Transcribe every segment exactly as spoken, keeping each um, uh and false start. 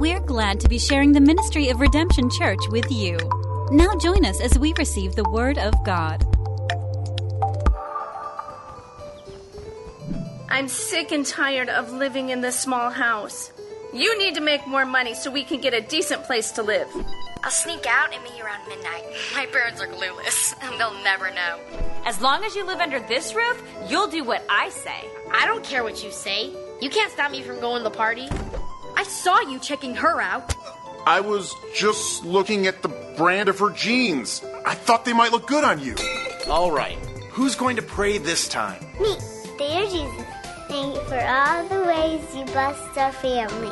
We're glad to be sharing the ministry of Redemption Church with you. Now join us as we receive the Word of God. I'm sick and tired of living in this small house. You need to make more money so we can get a decent place to live. I'll sneak out and meet you around midnight. My parents are clueless, and they'll never know. As long as you live under this roof, you'll do what I say. I don't care what you say. You can't stop me from going to the party. I saw you checking her out. I was just looking at the brand of her jeans. I thought they might look good on you. All right. Who's going to pray this time? Me, dear Jesus. Thank you for all the ways you blessed our family.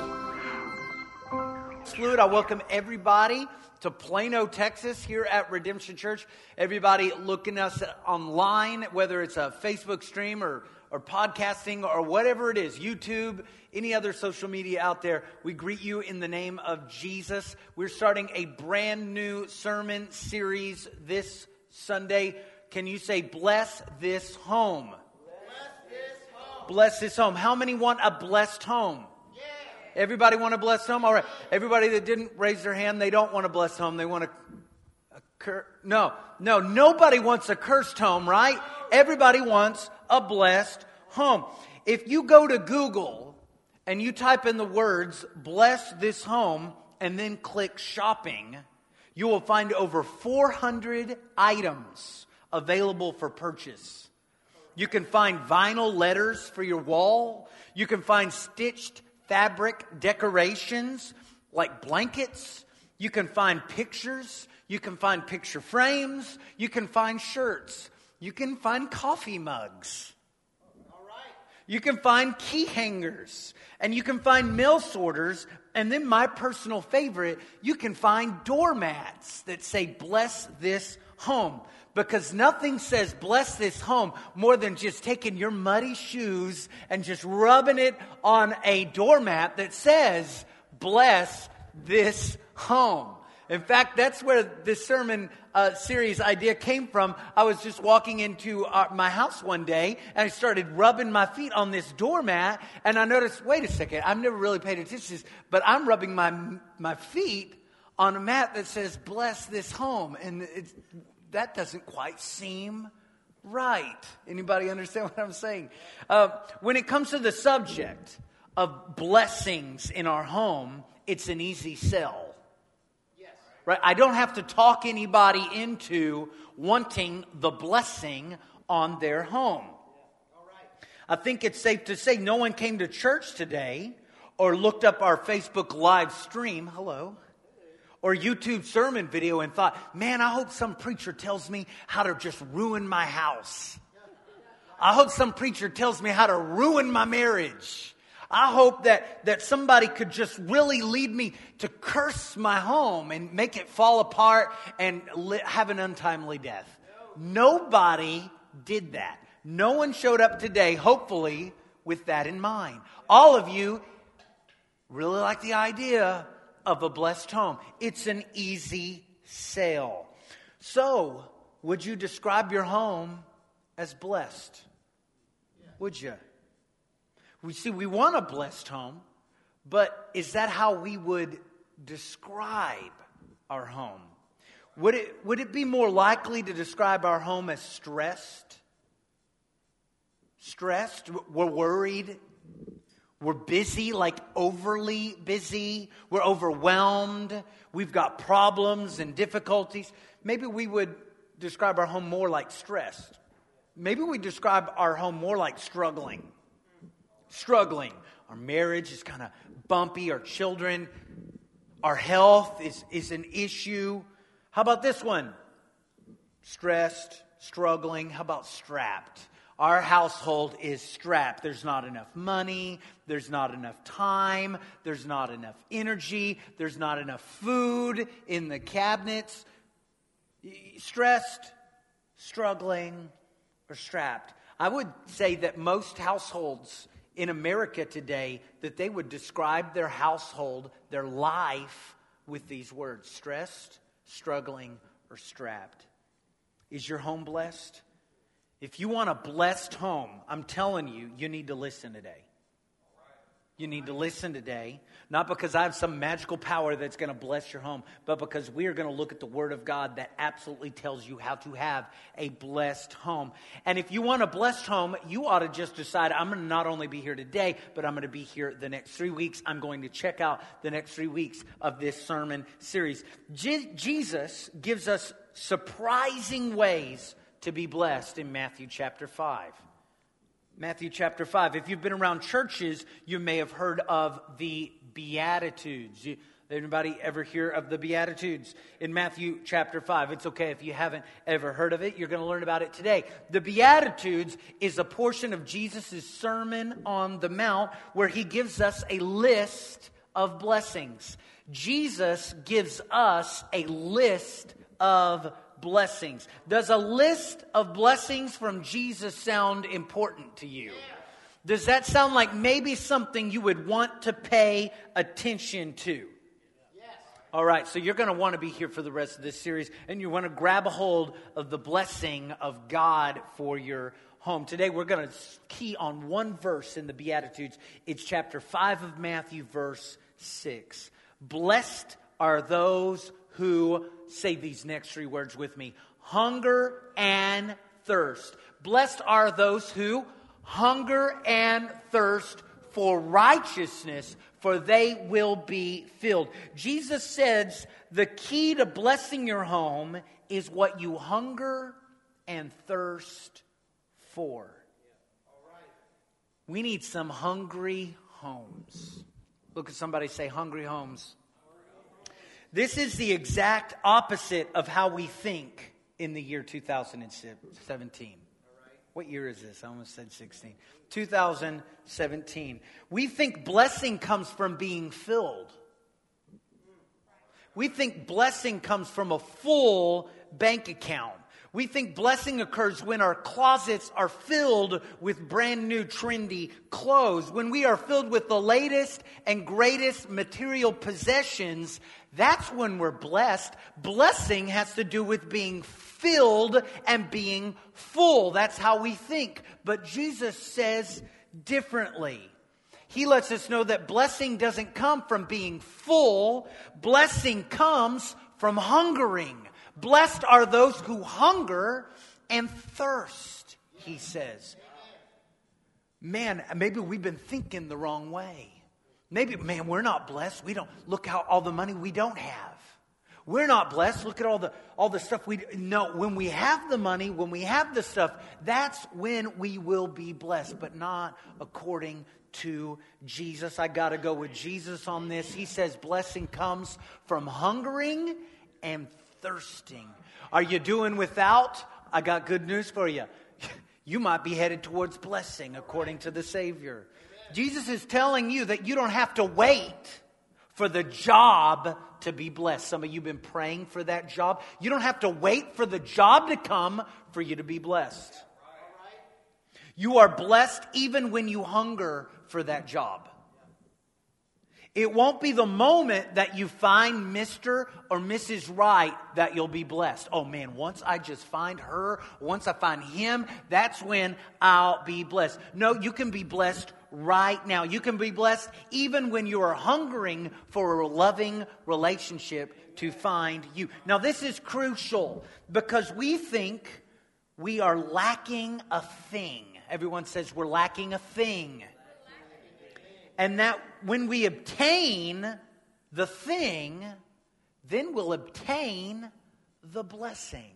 Salute. I welcome everybody to Plano, Texas, here at Redemption Church. Everybody looking at us online, whether it's a Facebook stream or, or podcasting or whatever it is, YouTube, any other social media out there, we greet you in the name of Jesus. We're starting a brand new sermon series this Sunday. Can you say, bless this home? Bless this home. Bless this home. How many want a blessed home? Everybody want a blessed home? All right. Everybody that didn't raise their hand, they don't want a blessed home. They want a, a cur- No, no, nobody wants a cursed home, right? Everybody wants a blessed home. If you go to Google and you type in the words, bless this home, and then click shopping, you will find over four hundred items available for purchase. You can find vinyl letters for your wall. You can find stitched fabric decorations like blankets. You can find pictures. You can find picture frames. You can find shirts. You can find coffee mugs. All right. You can find key hangers. And you can find mail sorters. And then my personal favorite, you can find doormats that say, bless this home. Because nothing says bless this home more than just taking your muddy shoes and just rubbing it on a doormat that says bless this home. In fact, that's where this sermon uh, series idea came from. I was just walking into uh, my house one day and I started rubbing my feet on this doormat, and I noticed, wait a second, I've never really paid attention to this, but I'm rubbing my my feet on a mat that says bless this home, and it's that doesn't quite seem right. Anybody understand what I'm saying? Uh, when it comes to the subject of blessings in our home, it's an easy sell. Yes. Right? I don't have to talk anybody into wanting the blessing on their home. All right. I think it's safe to say no one came to church today or looked up our Facebook live stream. Hello. Or YouTube sermon video and thought, man, I hope some preacher tells me how to just ruin my house. I hope some preacher tells me how to ruin my marriage. I hope that, that somebody could just really lead me to curse my home and make it fall apart and li- have an untimely death. Nobody did that. No one showed up today, hopefully, with that in mind. All of you really like the idea of a blessed home. It's an easy sale. So, would you describe your home as blessed? Yeah. Would you? We see, we want a blessed home, but is that how we would describe our home? Would it, would it be more likely to describe our home as stressed? Stressed? We're worried? We're busy, like overly busy. We're overwhelmed. We've got problems and difficulties. Maybe we would describe our home more like stressed. Maybe we describe our home more like struggling. Struggling. Our marriage is kind of bumpy. Our children, our health is, is an issue. How about this one? Stressed, struggling. How about strapped? Our household is strapped. There's not enough money. There's not enough time. There's not enough energy. There's not enough food in the cabinets. Stressed, struggling, or strapped. I would say that most households in America today, that they would describe their household, their life, with these words: stressed, struggling, or strapped. Is your home blessed? If you want a blessed home, I'm telling you, you need to listen today. you need to listen today. Not because I have some magical power that's going to bless your home, but because we are going to look at the Word of God that absolutely tells you how to have a blessed home. And if you want a blessed home, you ought to just decide, I'm going to not only be here today, but I'm going to be here the next three weeks. I'm going to check out the next three weeks of this sermon series. Je- Jesus gives us surprising ways to be blessed in Matthew chapter five. Matthew chapter five. If you've been around churches, you may have heard of the Beatitudes. You, anybody ever hear of the Beatitudes in Matthew chapter five? It's okay if you haven't ever heard of it. You're going to learn about it today. The Beatitudes is a portion of Jesus' Sermon on the Mount where he gives us a list of blessings. Jesus gives us a list of blessings. Does a list of blessings from Jesus sound important to you? Does that sound like maybe something you would want to pay attention to? Yes. All right, so you're going to want to be here for the rest of this series, and you want to grab a hold of the blessing of God for your home. Today we're going to key on one verse in the Beatitudes. It's chapter five of Matthew, verse six. Blessed are those who, say these next three words with me, hunger and thirst. Blessed are those who hunger and thirst for righteousness, for they will be filled. Jesus says the key to blessing your home is what you hunger and thirst for. We need some hungry homes. Look at somebody, say hungry homes. This is the exact opposite of how we think in the year two thousand seventeen. What year is this? I almost said sixteen. two thousand seventeen. We think blessing comes from being filled. We think blessing comes from a full bank account. We think blessing occurs when our closets are filled with brand new trendy clothes. When we are filled with the latest and greatest material possessions, that's when we're blessed. Blessing has to do with being filled and being full. That's how we think. But Jesus says differently. He lets us know that blessing doesn't come from being full. Blessing comes from hungering. Blessed are those who hunger and thirst, he says. Man, maybe we've been thinking the wrong way. Maybe, man, we're not blessed. We don't, look how all the money we don't have. We're not blessed. Look at all the all the stuff we, no, when we have the money, when we have the stuff, that's when we will be blessed, but not according to Jesus. I got to go with Jesus on this. He says blessing comes from hungering and thirsting. Are you doing without? I got good news for you. You might be headed towards blessing according to the Savior. Jesus is telling you that you don't have to wait for the job to be blessed. Some of you have been praying for that job. You don't have to wait for the job to come for you to be blessed. You are blessed even when you hunger for that job. It won't be the moment that you find Mister or Missus Right that you'll be blessed. Oh man, once I just find her, once I find him, that's when I'll be blessed. No, you can be blessed right now. You can be blessed even when you are hungering for a loving relationship to find you. Now this is crucial because we think we are lacking a thing. Everyone says we're lacking a thing. And that when we obtain the thing, then we'll obtain the blessing.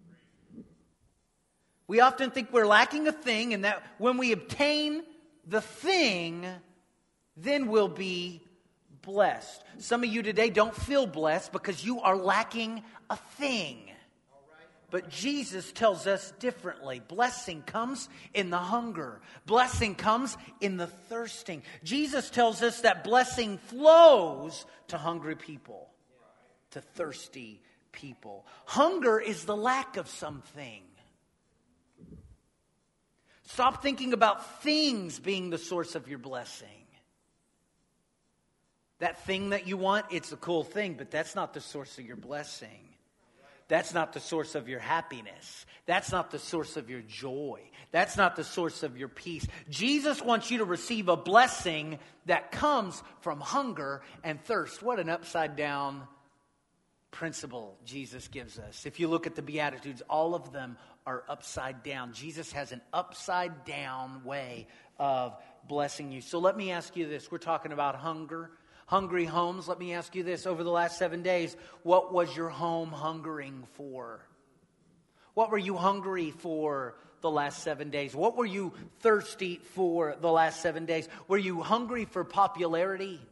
We often think we're lacking a thing, and that when we obtain the thing, then we'll be blessed. Some of you today don't feel blessed because you are lacking a thing. But Jesus tells us differently. Blessing comes in the hunger. Blessing comes in the thirsting. Jesus tells us that blessing flows to hungry people, to thirsty people. Hunger is the lack of something. Stop thinking about things being the source of your blessing. That thing that you want, it's a cool thing, but that's not the source of your blessing. That's not the source of your happiness. That's not the source of your joy. That's not the source of your peace. Jesus wants you to receive a blessing that comes from hunger and thirst. What an upside down principle Jesus gives us. If you look at the Beatitudes, all of them are upside down. Jesus has an upside down way of blessing you. So let me ask you this. We're talking about hunger, hungry homes. Let me ask you this. Over the last seven days, what was your home hungering for? What were you hungry for the last seven days? What were you thirsty for the last seven days? Were you hungry for popularity?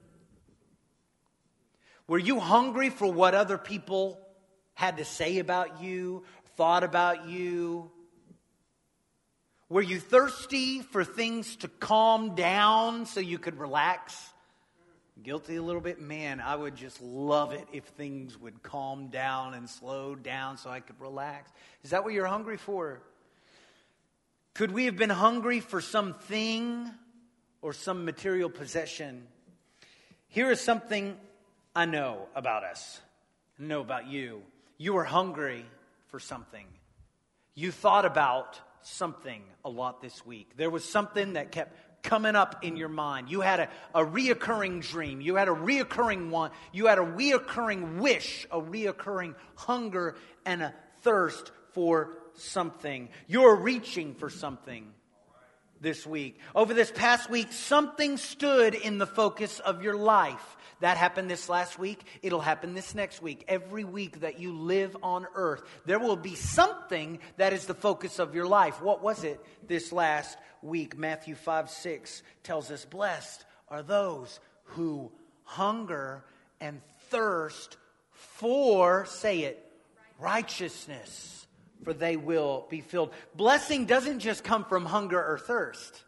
Were you hungry for what other people had to say about you, thought about you? Were you thirsty for things to calm down so you could relax? Guilty a little bit? Man, I would just love it if things would calm down and slow down so I could relax. Is that what you're hungry for? Could we have been hungry for something or some material possession? Here is something I know about us. I know about you. You were hungry for something. You thought about something a lot this week. There was something that kept coming up in your mind. You had a, a reoccurring dream. You had a reoccurring want. You had a reoccurring wish, a reoccurring hunger and a thirst for something. You're reaching for something this week. Over this past week, something stood in the focus of your life. That happened this last week. It'll happen this next week. Every week that you live on earth, there will be something that is the focus of your life. What was it this last week? Matthew five six tells us, blessed are those who hunger and thirst for, say it, righteousness, for they will be filled. Blessing doesn't just come from hunger or thirst.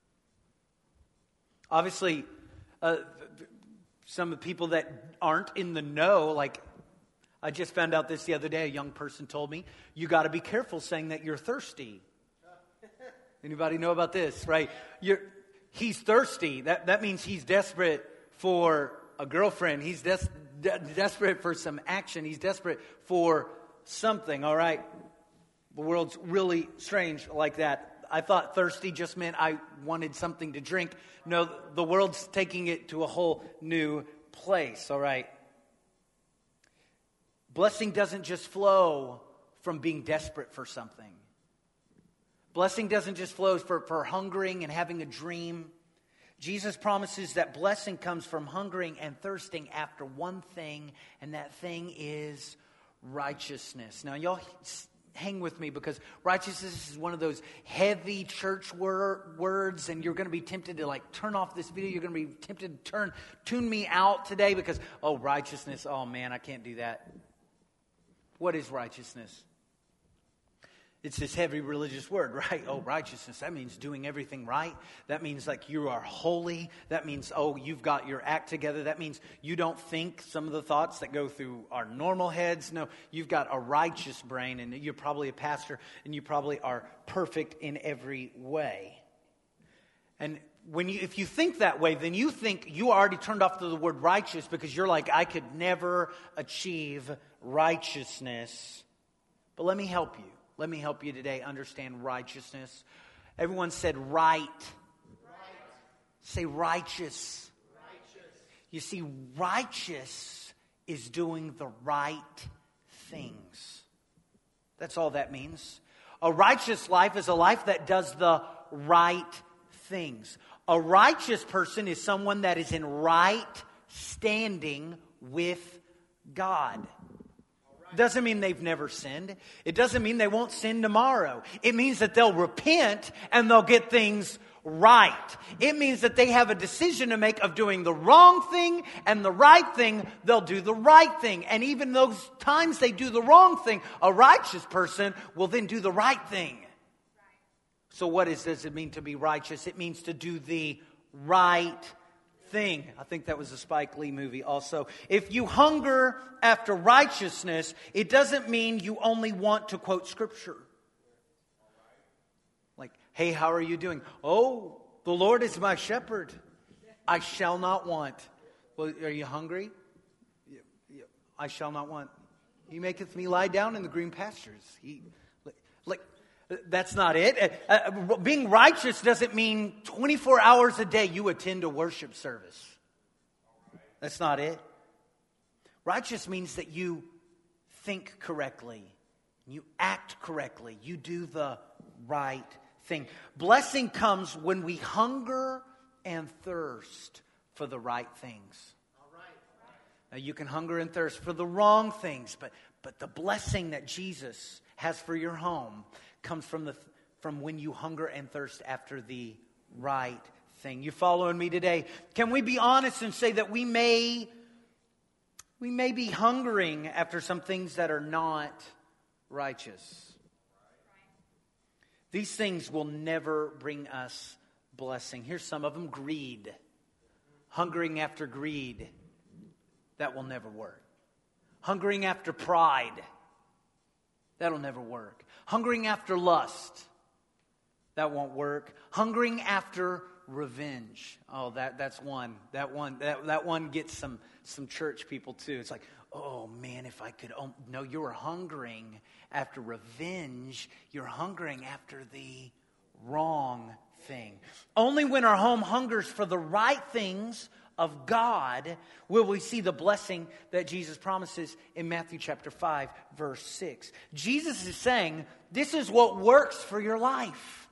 Obviously, uh, some of the people that aren't in the know, like I just found out this the other day, a young person told me, you got to be careful saying that you're thirsty. Anybody know about this, right? You're, he's thirsty. That, that means he's desperate for a girlfriend. He's des- de- desperate for some action. He's desperate for something, all right? The world's really strange like that. I thought thirsty just meant I wanted something to drink. No, the world's taking it to a whole new place, all right? Blessing doesn't just flow from being desperate for something. Blessing doesn't just flow for, for hungering and having a dream. Jesus promises that blessing comes from hungering and thirsting after one thing, and that thing is righteousness. Now, y'all hang with me, because righteousness is one of those heavy church wor- words, and you're going to be tempted to like turn off this video. You're going to be tempted to turn tune me out today because, oh, righteousness, oh man, I can't do that. What is righteousness? It's this heavy religious word, right? Oh, righteousness, that means doing everything right. That means like you are holy. That means, oh, you've got your act together. That means you don't think some of the thoughts that go through our normal heads. No, you've got a righteous brain, and you're probably a pastor, and you probably are perfect in every way. And when you, if you think that way, then you think you already turned off to the word righteous, because you're like, I could never achieve righteousness. But let me help you. Let me help you today understand righteousness. Everyone said right. Right. Say righteous. Righteous. You see, righteous is doing the right things. That's all that means. A righteous life is a life that does the right things. A righteous person is someone that is in right standing with God. Doesn't mean they've never sinned. It doesn't mean they won't sin tomorrow. It means that they'll repent and they'll get things right. It means that they have a decision to make of doing the wrong thing and the right thing. They'll do the right thing. And even those times they do the wrong thing, a righteous person will then do the right thing. So what is, does it mean to be righteous? It means to do the right thing. I think that was a Spike Lee movie also. If you hunger after righteousness, it doesn't mean you only want to quote scripture. Like, hey, how are you doing? Oh, the Lord is my shepherd. I shall not want. Well, are you hungry? I shall not want. He maketh me lie down in the green pastures. He, like, that's not it. Uh, uh, being righteous doesn't mean twenty-four hours a day you attend a worship service. That's not it. Righteous means that you think correctly. You act correctly. You do the right thing. Blessing comes when we hunger and thirst for the right things. Now, you can hunger and thirst for the wrong things, but, but the blessing that Jesus has for your home comes from the from when you hunger and thirst after the right thing. You following me today? Can we be honest and say that we may we may be hungering after some things that are not righteous? These things will never bring us blessing. Here's some of them. Greed. Hungering after greed. That will never work. Hungering after pride. That'll never work. Hungering after lust. That won't work. Hungering after revenge. Oh, that, that's one. That one that, that one gets some, some church people too. It's like, oh man, if I could... Oh, no, you're hungering after revenge. You're hungering after the wrong thing. Only when our home hungers for the right things of God will we see the blessing that Jesus promises in Matthew chapter five, verse six. Jesus is saying, this is what works for your life.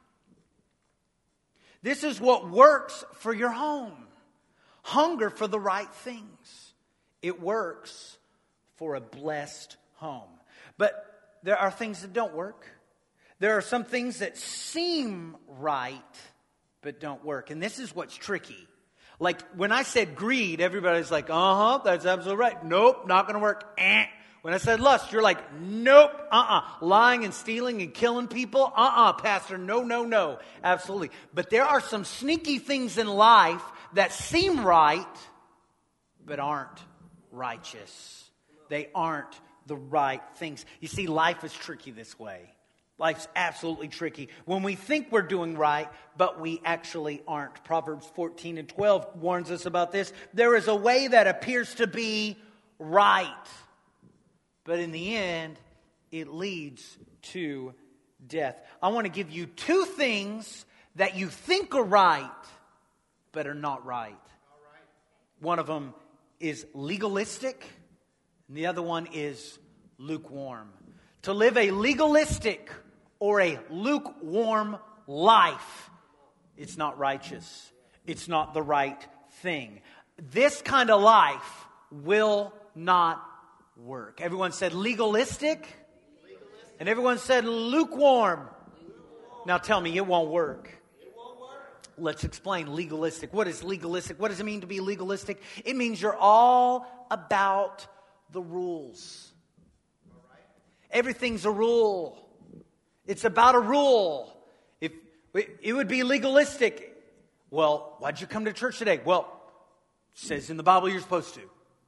This is what works for your home. Hunger for the right things. It works for a blessed home. But there are things that don't work. There are some things that seem right, but don't work. And this is what's tricky. Like, when I said greed, everybody's like, uh-huh, that's absolutely right. Nope, not going to work. Eh. When I said lust, you're like, nope, uh-uh. Lying and stealing and killing people, uh-uh, pastor, no, no, no. Absolutely. But there are some sneaky things in life that seem right, but aren't righteous. They aren't the right things. You see, life is tricky this way. Life's absolutely tricky. When we think we're doing right, but we actually aren't. Proverbs fourteen and twelve warns us about this. There is a way that appears to be right, but in the end, it leads to death. I want to give you two things that you think are right, but are not right. One of them is legalistic, and the other one is lukewarm. To live a legalistic or a lukewarm life, it's not righteous. It's not the right thing. This kind of life will not work. Everyone said legalistic, legalistic. And everyone said lukewarm. lukewarm. Now tell me, it won't work. It won't work. Let's explain legalistic. What is legalistic? What does it mean to be legalistic? It means you're all about the rules. Everything's a rule. It's about a rule. If it would be legalistic. Well, why'd you come to church today? Well, it says in the Bible you're supposed to.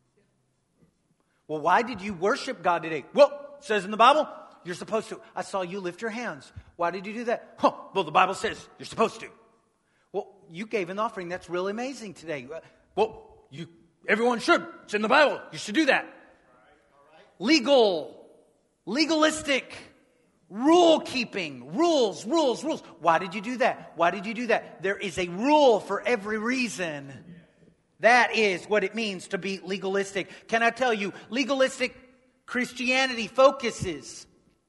Well, why did you worship God today? Well, it says in the Bible you're supposed to. I saw you lift your hands. Why did you do that? Huh, well, the Bible says you're supposed to. Well, you gave an offering. That's really amazing today. Well, you everyone should. It's in the Bible. You should do that. Legal. Legalistic, rule-keeping, rules, rules, rules. Why did you do that? Why did you do that? There is a rule for every reason. That is what it means to be legalistic. Can I tell you, legalistic Christianity focuses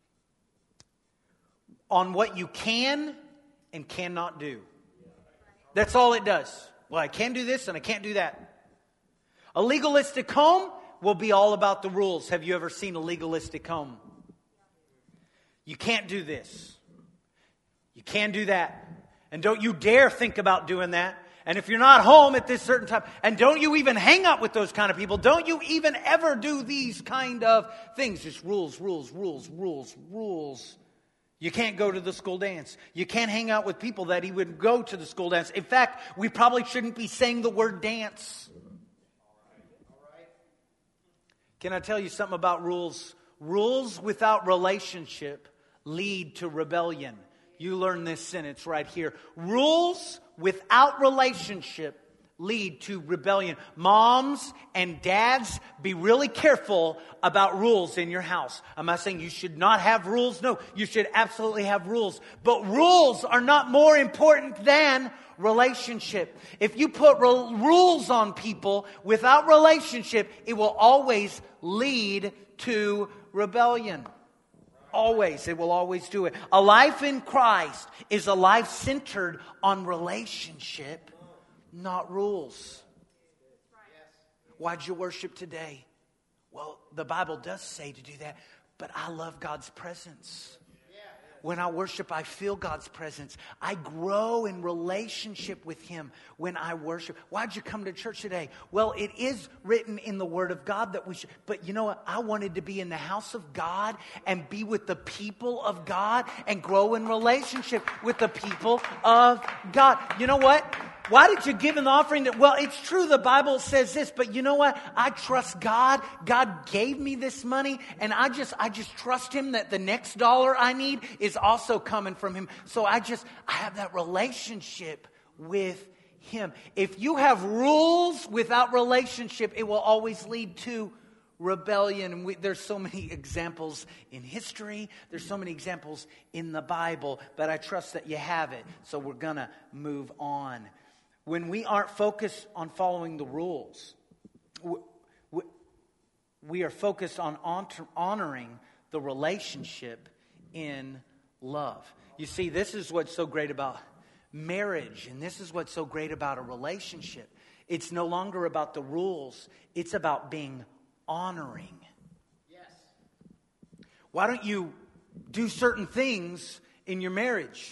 on what you can and cannot do. That's all it does. Well, I can do this and I can't do that. A legalistic home will be all about the rules. Have you ever seen a legalistic home? You can't do this. You can't do that. And don't you dare think about doing that. And if you're not home at this certain time, and don't you even hang out with those kind of people, don't you even ever do these kind of things. Just rules, rules, rules, rules, rules. You can't go to the school dance. You can't hang out with people that he would go to the school dance. In fact, we probably shouldn't be saying the word dance. Can I tell you something about rules? Rules without relationship lead to rebellion. You learn this sentence right here. Rules without relationship lead to rebellion. Moms and dads, be really careful about rules in your house. I'm not saying you should not have rules. No, you should absolutely have rules. But rules are not more important than relationship. If you put re- rules on people without relationship, it will always lead to rebellion. Always. It will always do it. A life in Christ is a life centered on relationship, not rules. Why'd you worship today? Well, the Bible does say to do that, but I love God's presence. When I worship, I feel God's presence. I grow in relationship with Him when I worship. Why'd you come to church today? Well, it is written in the Word of God that we should. But you know what? I wanted to be in the house of God and be with the people of God and grow in relationship with the people of God. You know what? Why did you give an offering? That, well, it's true the Bible says this, but you know what? I trust God. God gave me this money, and I just I just trust Him that the next dollar I need is also coming from Him. So I just I have that relationship with Him. If you have rules without relationship, it will always lead to rebellion. And we, there's so many examples in history. There's so many examples in the Bible, but I trust that you have it. So we're going to move on. When we aren't focused on following the rules, we are focused on honoring the relationship in love. You see, this is what's so great about marriage, and this is what's so great about a relationship. It's no longer about the rules. It's about being honoring. Yes. Why don't you do certain things in your marriage?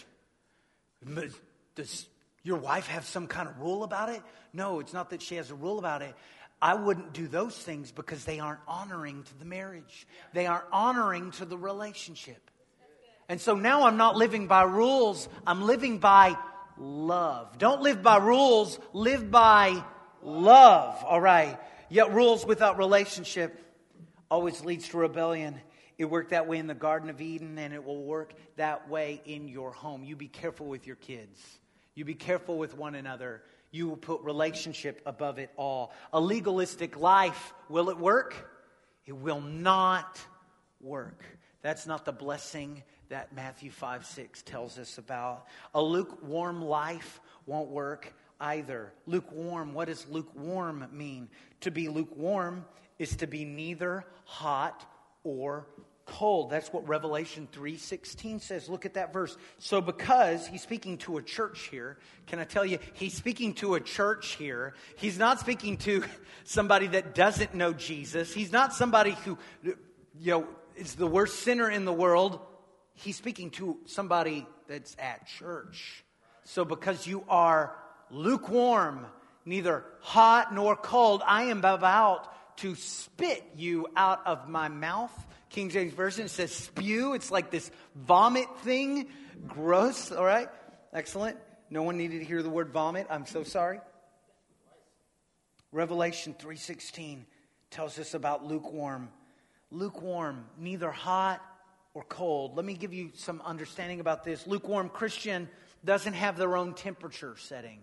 Does your wife have some kind of rule about it? No, it's not that she has a rule about it. I wouldn't do those things because they aren't honoring to the marriage. They aren't honoring to the relationship. And so now I'm not living by rules. I'm living by love. Don't live by rules. Live by love. All right. Yet rules without relationship always leads to rebellion. It worked that way in the Garden of Eden, and it will work that way in your home. You be careful with your kids. You be careful with one another. You will put relationship above it all. A legalistic life, will it work? It will not work. That's not the blessing that Matthew five six tells us about. A lukewarm life won't work either. Lukewarm, what does lukewarm mean? To be lukewarm is to be neither hot or cold. That's what Revelation three sixteen says. Look at that verse. So because he's speaking to a church here, can I tell you, he's speaking to a church here. He's not speaking to somebody that doesn't know Jesus. He's not somebody who, you know, is the worst sinner in the world. He's speaking to somebody that's at church. So because you are lukewarm, neither hot nor cold, I am about to spit you out of my mouth. King James Version says spew. It's like this vomit thing. Gross. All right. Excellent. No one needed to hear the word vomit. I'm so sorry. Revelation three sixteen tells us about lukewarm. Lukewarm, neither hot or cold. Let me give you some understanding about this. Lukewarm Christian doesn't have their own temperature setting.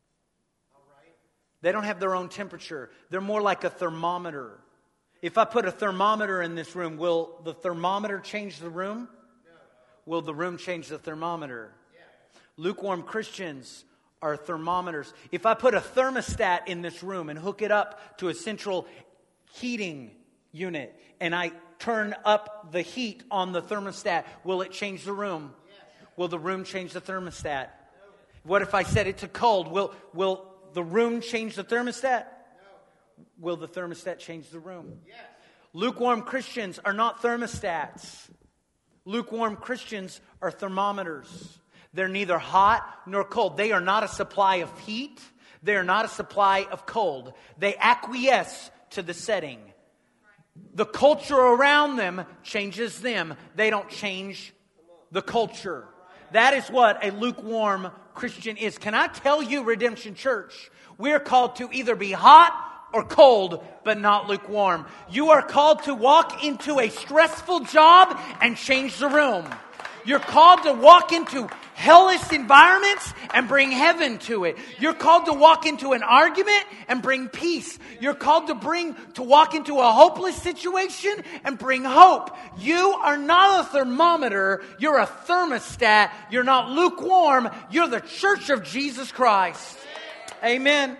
They don't have their own temperature. They're more like a thermometer. If I put a thermometer in this room, will the thermometer change the room? No. Will the room change the thermometer? Yeah. Lukewarm Christians are thermometers. If I put a thermostat in this room and hook it up to a central heating unit and I turn up the heat on the thermostat, will it change the room? Yes. Will the room change the thermostat? No. What if I set it to cold? Will, will the room change the thermostat? Will the thermostat change the room? Yes. Lukewarm Christians are not thermostats. Lukewarm Christians are thermometers. They're neither hot nor cold. They are not a supply of heat. They are not a supply of cold. They acquiesce to the setting. The culture around them changes them. They don't change the culture. That is what a lukewarm Christian is. Can I tell you, Redemption Church, we're called to either be hot or cold, but not lukewarm. You are called to walk into a stressful job and change the room. You're called to walk into hellish environments and bring heaven to it. You're called to walk into an argument and bring peace. You're called to bring to walk into a hopeless situation and bring hope. You are not a thermometer. You're a thermostat. You're not lukewarm. You're the church of Jesus Christ. Amen.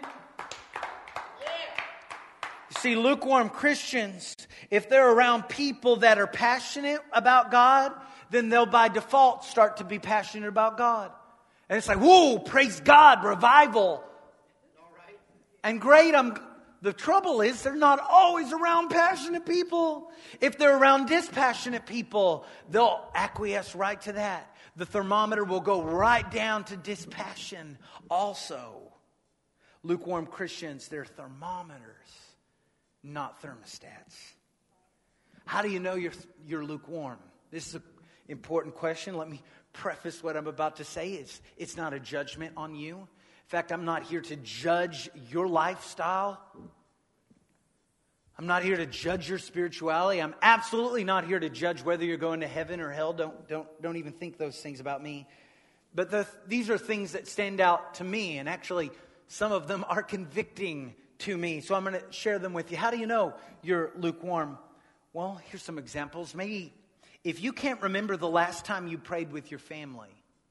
You see, lukewarm Christians, if they're around people that are passionate about God, then they'll by default start to be passionate about God. And it's like, whoa, praise God, revival. And great, I'm, the trouble is they're not always around passionate people. If they're around dispassionate people, they'll acquiesce right to that. The thermometer will go right down to dispassion also. Lukewarm Christians, they're thermometers, not thermostats. How do you know you're, you're lukewarm? This is an important question. Let me preface what I'm about to say. It's, it's not a judgment on you. In fact, I'm not here to judge your lifestyle. I'm not here to judge your spirituality. I'm absolutely not here to judge whether you're going to heaven or hell. Don't, don't, don't even think those things about me. But the, these are things that stand out to me, and actually some of them are convicting to me. So I'm going to share them with you. How do you know you're lukewarm? Well, here's some examples. Maybe if you can't remember the last time you prayed with your family,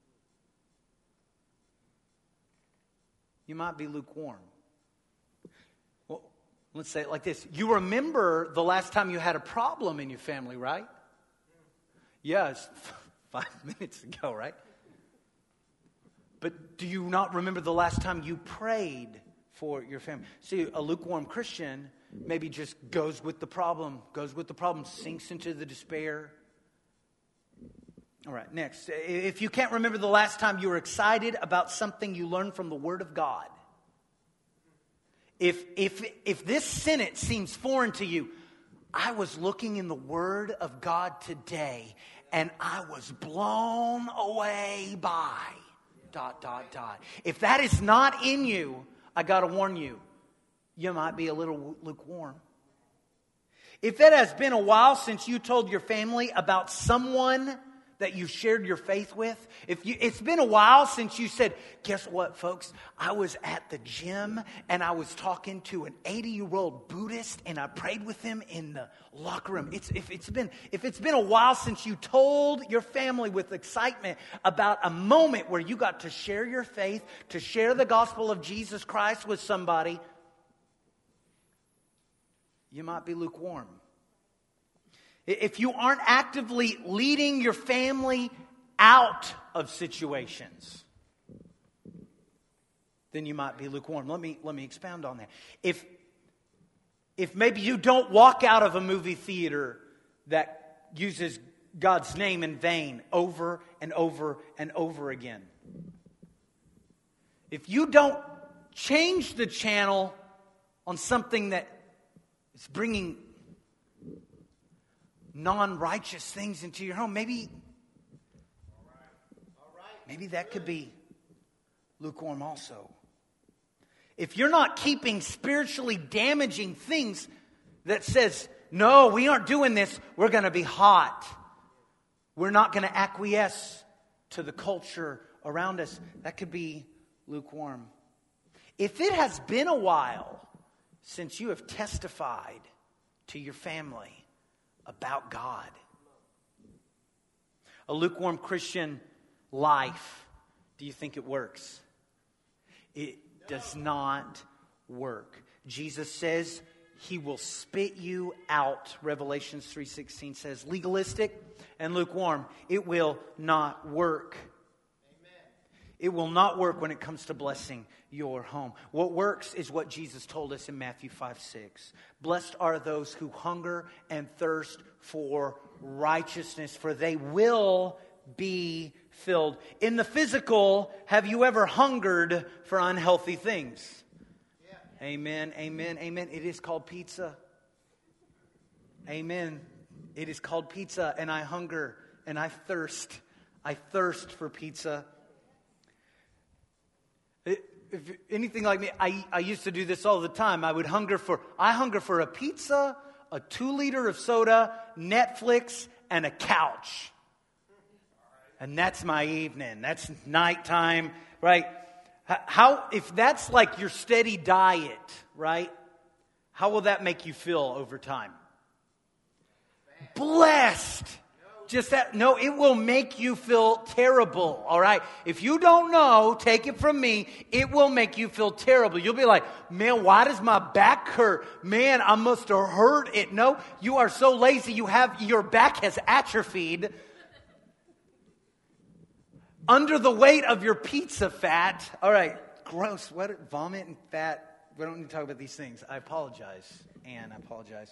you might be lukewarm. Well, let's say it like this. You remember the last time you had a problem in your family, right? Yes, five minutes ago, right? But do you not remember the last time you prayed for your family? See, a lukewarm Christian maybe just goes with the problem, goes with the problem, sinks into the despair. All right, next. If you can't remember the last time you were excited about something you learned from the Word of God. If, if, if this sentence seems foreign to you, I was looking in the Word of God today and I was blown away by dot, dot, dot. If that is not in you, I got to warn you, you might be a little lukewarm. If it has been a while since you told your family about someone that you shared your faith with, if you, it's been a while since you said, guess what, folks? I was at the gym and I was talking to an eighty-year-old Buddhist and I prayed with him in the locker room. It's, if, it's been, if it's been a while since you told your family with excitement about a moment where you got to share your faith, to share the gospel of Jesus Christ with somebody, you might be lukewarm. If you aren't actively leading your family out of situations, then you might be lukewarm. Let me, let me expound on that. If, if maybe you don't walk out of a movie theater that uses God's name in vain over and over and over again. If you don't change the channel on something that is bringing non-righteous things into your home, maybe, maybe that could be lukewarm also. If you're not keeping spiritually damaging things that says, no, we aren't doing this, we're going to be hot. We're not going to acquiesce to the culture around us, that could be lukewarm. If it has been a while since you have testified to your family about God, a lukewarm Christian life, do you think it works? It does not work. Jesus says He will spit you out. Revelations three sixteen says, legalistic and lukewarm, it will not work. It will not work when it comes to blessing your home. What works is what Jesus told us in Matthew five six. Blessed are those who hunger and thirst for righteousness, for they will be filled. In the physical, have you ever hungered for unhealthy things? Yeah. Amen, amen, amen. It is called pizza. Amen. It is called pizza, and I hunger and I thirst. I thirst for pizza. If anything like me, I, I used to do this all the time. I would hunger for, I hunger for a pizza, a two liter of soda, Netflix, and a couch. and that's my evening. That's nighttime, right? How, if that's like your steady diet, right? How will that make you feel over time? Blessed. Just that, no, it will make you feel terrible, all right? If you don't know, take it from me, it will make you feel terrible. You'll be like, man, why does my back hurt? Man, I must have hurt it. No, you are so lazy, you have, your back has atrophied under the weight of your pizza fat. All right, gross, what, vomit and fat. We don't need to talk about these things. I apologize, Anne, I apologize.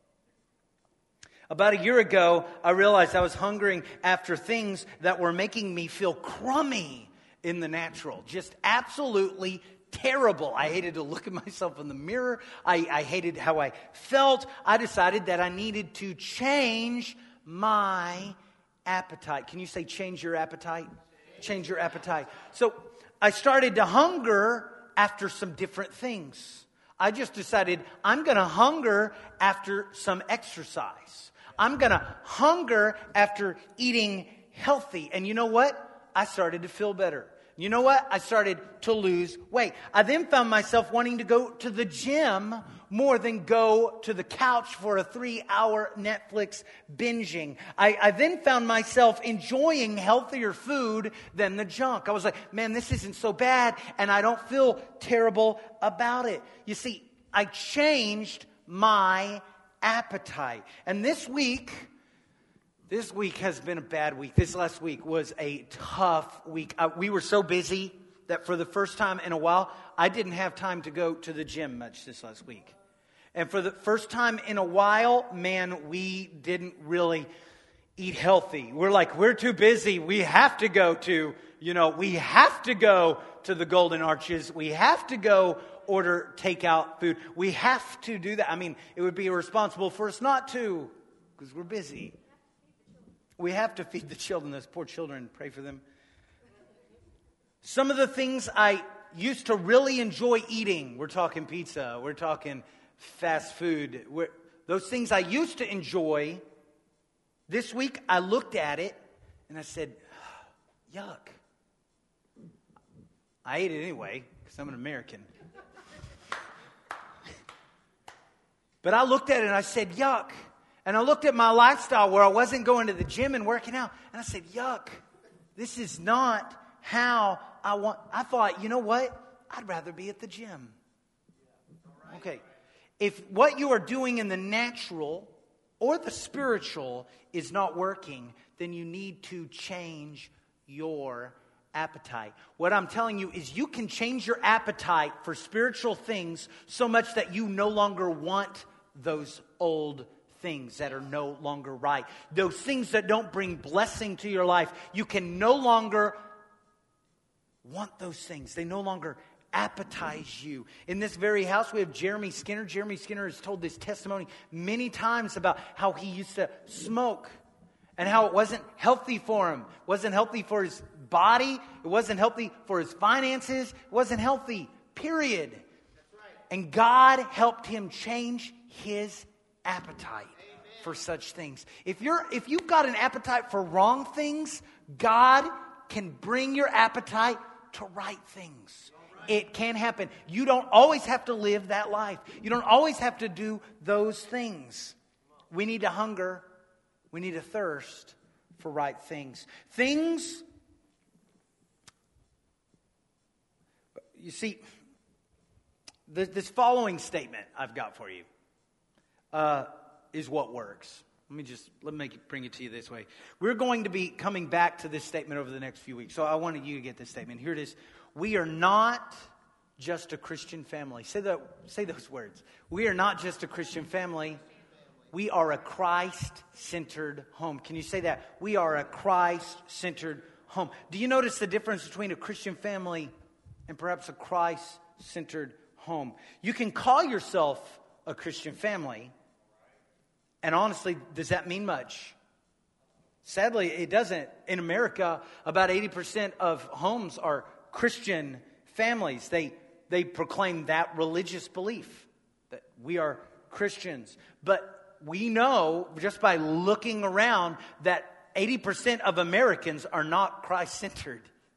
About a year ago, I realized I was hungering after things that were making me feel crummy in the natural. Just absolutely terrible. I hated to look at myself in the mirror. I, I hated how I felt. I decided that I needed to change my appetite. Can you say change your appetite? Change your appetite. So I started to hunger after some different things. I just decided I'm going to hunger after some exercise. I'm going to hunger after eating healthy. And you know what? I started to feel better. You know what? I started to lose weight. I then found myself wanting to go to the gym more than go to the couch for a three-hour Netflix binging. I, I then found myself enjoying healthier food than the junk. I was like, man, this isn't so bad, and I don't feel terrible about it. You see, I changed my appetite. And this week, this week has been a bad week. This last week was a tough week. Uh, we were so busy that for the first time in a while, I didn't have time to go to the gym much this last week. And for the first time in a while, man, we didn't really eat healthy. We're like, we're too busy. We have to go to, you know, we have to go to the Golden Arches. We have to go order takeout food. We have to do that. I mean, it would be irresponsible for us not to, because we're busy. We have to feed the children, those poor children, pray for them. Some of the things I used to really enjoy eating, we're talking pizza, we're talking fast food, we're, those things I used to enjoy, this week I looked at it and I said, yuck. I ate it anyway, because I'm an American. But I looked at it and I said, yuck. And I looked at my lifestyle where I wasn't going to the gym and working out. And I said, yuck, this is not how I want. I thought, you know what? I'd rather be at the gym. Okay. If what you are doing in the natural or the spiritual is not working, then you need to change your appetite. What I'm telling you is you can change your appetite for spiritual things so much that you no longer want those old things that are no longer right. Those things that don't bring blessing to your life. You can no longer want those things. They no longer appetize you. In this very house, we have Jeremy Skinner. Jeremy Skinner has told this testimony many times about how he used to smoke and how it wasn't healthy for him. It wasn't healthy for his body. It wasn't healthy for his finances. It wasn't healthy, period. That's right. And God helped him change his appetite for such things. If you're if you've got an appetite for wrong things, God can bring your appetite to right things. It can happen. You don't always have to live that life. You don't always have to do those things. We need to hunger. We need to thirst for right things. Things, you see, this following statement I've got for you uh, is what works. Let me just let me make it, bring it to you this way. We're going to be coming back to this statement over the next few weeks. So I wanted you to get this statement. Here it is. We are not just a Christian family. Say that. Say those words. We are not just a Christian family. We are a Christ-centered home. Can you say that? We are a Christ-centered home. Do you notice the difference between a Christian family and perhaps a Christ-centered home? You can call yourself a Christian family, and honestly, does that mean much? Sadly, it doesn't. In America, about eighty percent of homes are Christian families. They they proclaim that religious belief that we are Christians. But we know just by looking around that eighty percent of Americans are not Christ-centered.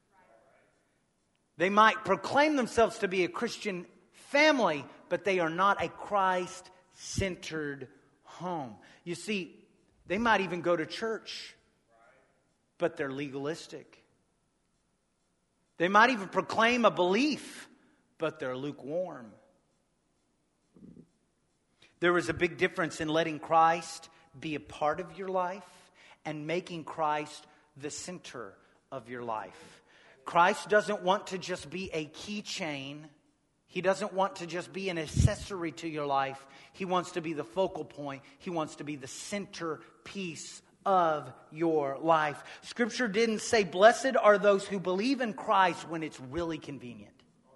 They might proclaim themselves to be a Christian family, but they are not a Christ-centered home. You see, they might even go to church, but they're legalistic. They might even proclaim a belief, but they're lukewarm. There is a big difference in letting Christ be a part of your life and making Christ the center of your life. Christ doesn't want to just be a keychain. He doesn't want to just be an accessory to your life. He wants to be the focal point. He wants to be the centerpiece of your life. Scripture didn't say, blessed are those who believe in Christ when it's really convenient.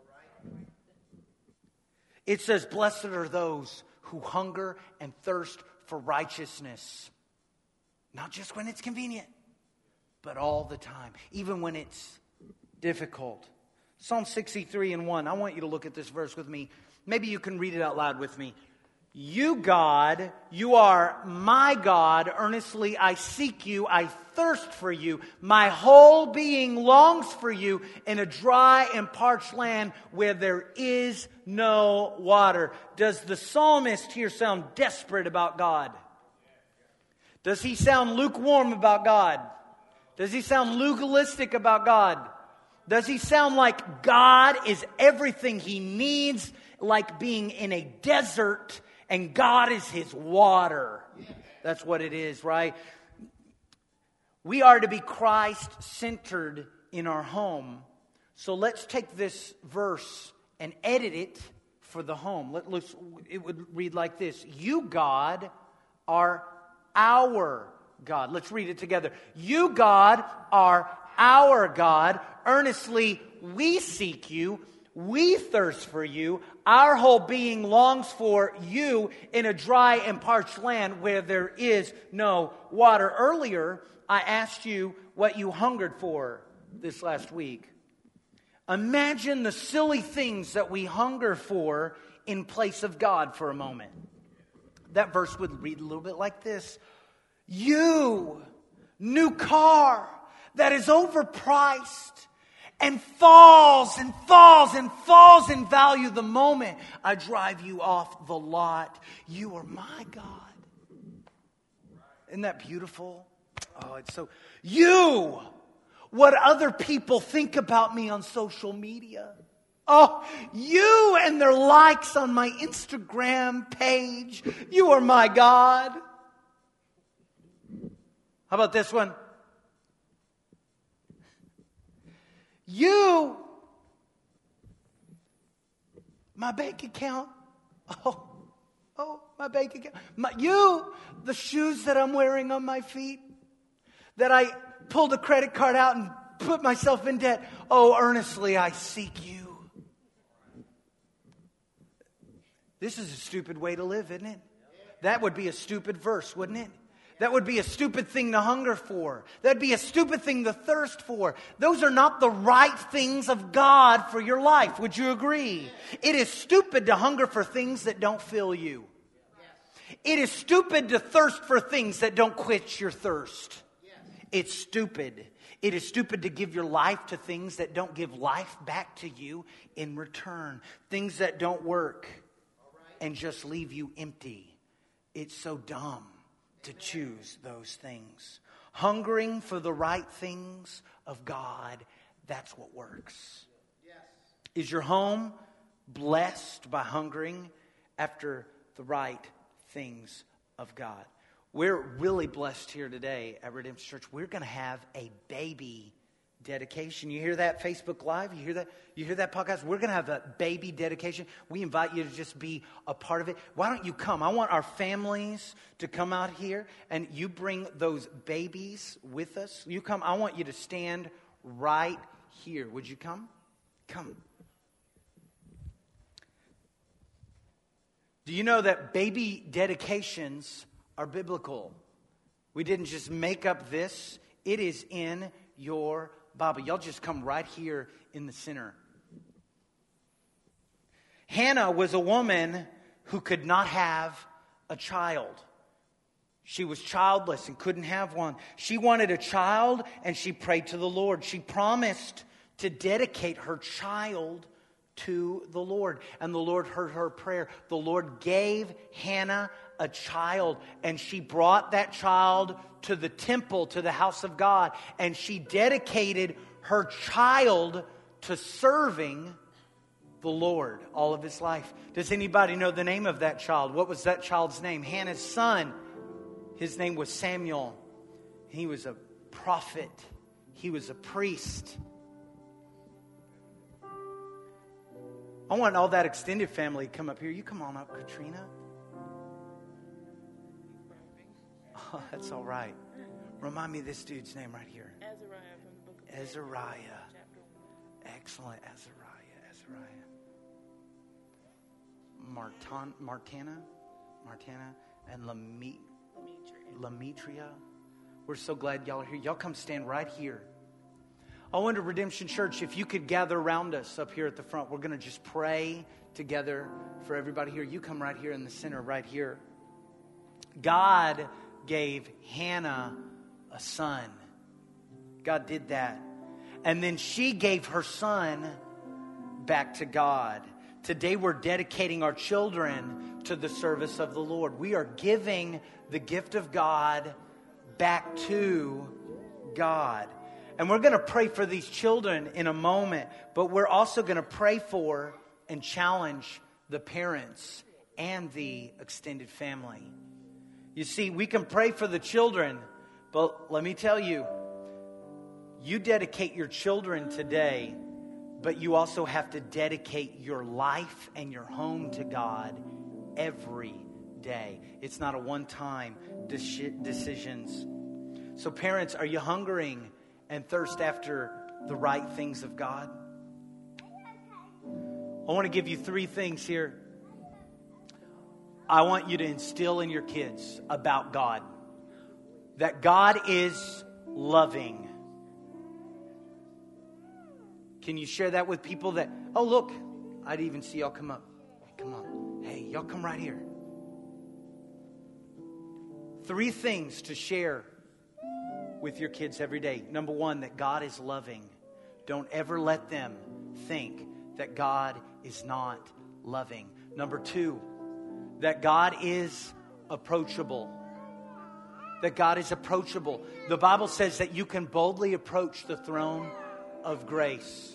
It says, blessed are those who hunger and thirst for righteousness. Not just when it's convenient, but all the time. Even when it's difficult. Psalm sixty-three and one. I want you to look at this verse with me. Maybe you can read it out loud with me. You, God, you are my God. Earnestly I seek you. I thirst for you. My whole being longs for you in a dry and parched land where there is no water. Does the psalmist here sound desperate about God? Does he sound lukewarm about God? Does he sound legalistic about God? Does he sound like God is everything he needs, like being in a desert and God is his water? That's what it is, right? We are to be Christ-centered in our home. So let's take this verse and edit it for the home. Let, let's, it would read like this. You, God, are our God. Let's read it together. You, God, are our God. Earnestly we seek you. We thirst for you. Our whole being longs for you in a dry and parched land where there is no water. Earlier, I asked you what you hungered for this last week. Imagine the silly things that we hunger for in place of God for a moment. That verse would read a little bit like this. You, new car that is overpriced and falls and falls and falls in value the moment I drive you off the lot. You are my God. Isn't that beautiful? Oh, it's so... You, what other people think about me on social media. Oh, you and their likes on my Instagram page. You are my God. How about this one? You, my bank account. Oh, oh, my bank account. My, you, the shoes that I'm wearing on my feet. That I pulled a credit card out and put myself in debt. Oh, earnestly I seek you. This is a stupid way to live, isn't it? That would be a stupid verse, wouldn't it? That would be a stupid thing to hunger for. That'd be a stupid thing to thirst for. Those are not the right things of God for your life. Would you agree? It is stupid to hunger for things that don't fill you. It is stupid to thirst for things that don't quench your thirst. It's stupid. It is stupid to give your life to things that don't give life back to you in return. Things that don't work and just leave you empty. It's so dumb to choose those things. Hungering for the right things of God, that's what works. Yes. Is your home blessed by hungering after the right things of God? We're really blessed here today at Redemption Church. We're going to have a baby dedication. You hear that Facebook Live? You hear that? You hear that podcast? We're going to have a baby dedication. We invite you to just be a part of it. Why don't you come? I want our families to come out here and you bring those babies with us. You come. I want you to stand right here. Would you come? Come. Do you know that baby dedications are biblical? We didn't just make up this. It is in your Bible. Y'all just come right here in the center. Hannah was a woman who could not have a child. She was childless and couldn't have one. She wanted a child and she prayed to the Lord. She promised to dedicate her child to the Lord. And the Lord heard her prayer. The Lord gave Hannah a child, and she brought that child to the temple, to the house of God, and she dedicated her child to serving the Lord all of his life. Does anybody know the name of that child? What was that child's name? Hannah's son. His name was Samuel. He was a prophet. He was a priest. I want all that extended family to come up here. You come on up, Katrina. Oh, that's all right. Remind me of this dude's name right here. Azariah from the book of Azariah. chapter one. Excellent. Azariah. Azariah. Martan, Martana. Martana. And Lami, Lametria. We're so glad y'all are here. Y'all come stand right here. I wonder, Redemption Church, if you could gather around us up here at the front. We're going to just pray together for everybody here. You come right here in the center, right here. God gave Hannah a son. God did that. And then she gave her son back to God. Today we're dedicating our children to the service of the Lord. We are giving the gift of God back to God. And we're going to pray for these children in a moment, but we're also going to pray for and challenge the parents and the extended family. You see, we can pray for the children, but let me tell you, you dedicate your children today, but you also have to dedicate your life and your home to God every day. It's not a one-time de- decisions. So parents, are you hungering and thirst after the right things of God? I want to give you three things here. I want you to instill in your kids about God. That God is loving. Can you share that with people that, oh look, I'd even see y'all come up. Come on. Hey, y'all come right here. Three things to share with your kids every day. Number one, that God is loving. Don't ever let them think that God is not loving. Number two, that God is approachable. That God is approachable. The Bible says that you can boldly approach the throne of grace.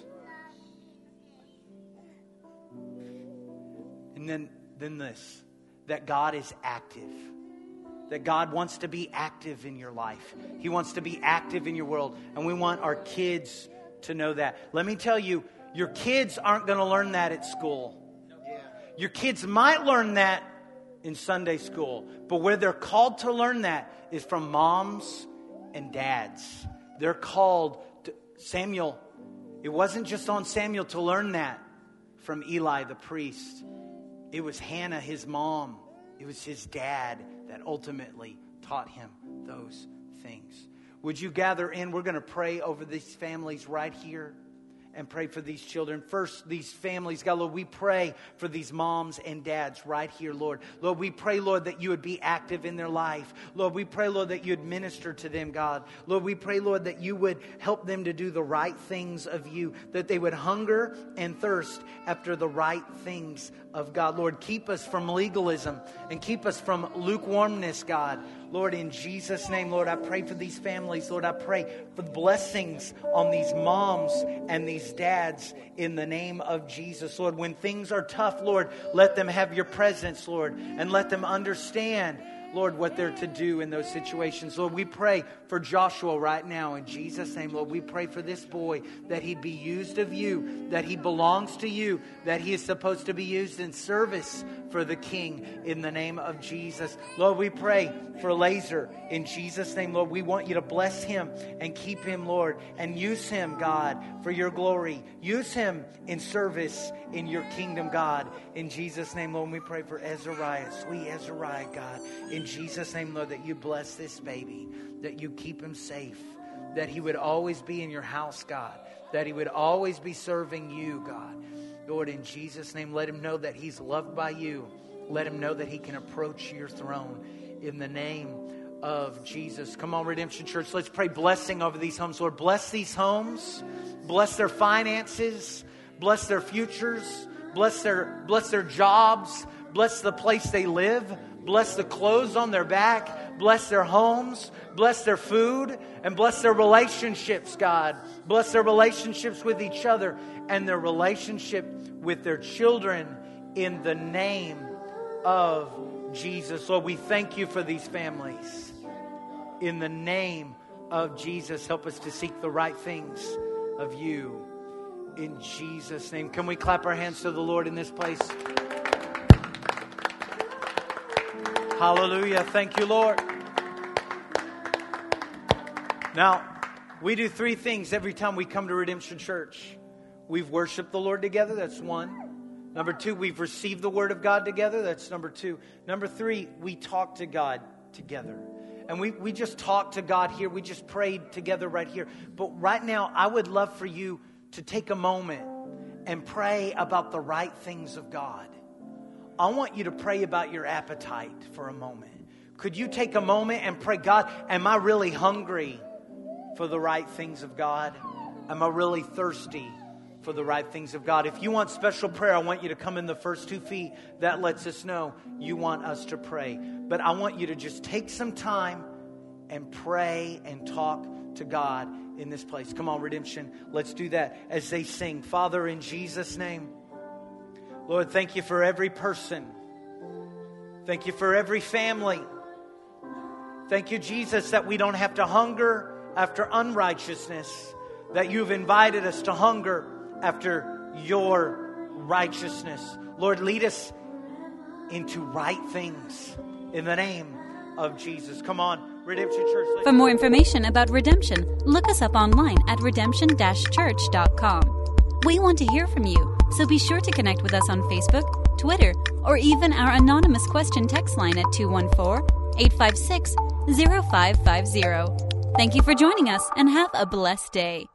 And then, then this, that God is active. That God wants to be active in your life. He wants to be active in your world. And we want our kids to know that. Let me tell you, your kids aren't going to learn that at school. Your kids might learn that in Sunday school. But where they're called to learn that is from moms and dads. They're called to Samuel. It wasn't just on Samuel to learn that from Eli the priest. It was Hannah, his mom. It was his dad that ultimately taught him those things. Would you gather in? We're going to pray over these families right here and pray for these children. First, these families, God, Lord, we pray for these moms and dads right here, Lord. Lord, we pray, Lord, that you would be active in their life. Lord, we pray, Lord, that you'd minister to them, God. Lord, we pray, Lord, that you would help them to do the right things of you, that they would hunger and thirst after the right things of God. Lord, keep us from legalism and keep us from lukewarmness, God. Lord, in Jesus' name, Lord, I pray for these families. Lord, I pray for the blessings on these moms and these dads in the name of Jesus. Lord, when things are tough, Lord, let them have your presence, Lord, and let them understand, Lord, what they're to do in those situations. Lord, we pray for Joshua right now in Jesus' name. Lord, we pray for this boy that he'd be used of you, that he belongs to you, that he is supposed to be used in service for the King in the name of Jesus. Lord, we pray for Laser in Jesus' name. Lord, we want you to bless him and keep him, Lord, and use him, God, for your glory. Use him in service in your kingdom, God, in Jesus' name. Lord, we pray for Azariah, sweet Azariah, God, in Jesus' name, Lord, that you bless this baby, that you keep him safe, that he would always be in your house, God, that he would always be serving you, God. Lord, in Jesus' name, let him know that he's loved by you. Let him know that he can approach your throne in the name of Jesus. Come on, Redemption Church. Let's pray blessing over these homes. Lord, bless these homes. Bless their finances. Bless their futures. Bless their, bless their jobs. Bless the place they live. Bless the clothes on their back. Bless their homes. Bless their food. And bless their relationships, God. Bless their relationships with each other and their relationship with their children in the name of Jesus. Lord, we thank you for these families. In the name of Jesus, help us to seek the right things of you. In Jesus' name. Can we clap our hands to the Lord in this place? Hallelujah. Thank you, Lord. Now, we do three things every time we come to Redemption Church. We've worshiped the Lord together. That's one. Number two, we've received the Word of God together. That's number two. Number three, we talk to God together. And we, we just talked to God here. We just prayed together right here. But right now, I would love for you to take a moment and pray about the right things of God. I want you to pray about your appetite for a moment. Could you take a moment and pray, God, am I really hungry for the right things of God? Am I really thirsty for the right things of God? If you want special prayer, I want you to come in the first two feet. That lets us know you want us to pray. But I want you to just take some time and pray and talk to God in this place. Come on, Redemption. Let's do that as they sing. Father, in Jesus' name, Lord, thank you for every person. Thank you for every family. Thank you, Jesus, that we don't have to hunger after unrighteousness, that you've invited us to hunger after your righteousness. Lord, lead us into right things in the name of Jesus. Come on, Redemption Church. For more information about Redemption, look us up online at redemption dash church dot com. We want to hear from you, so be sure to connect with us on Facebook, Twitter, or even our anonymous question text line at two one four, eight five six, zero five five zero. Thank you for joining us and have a blessed day.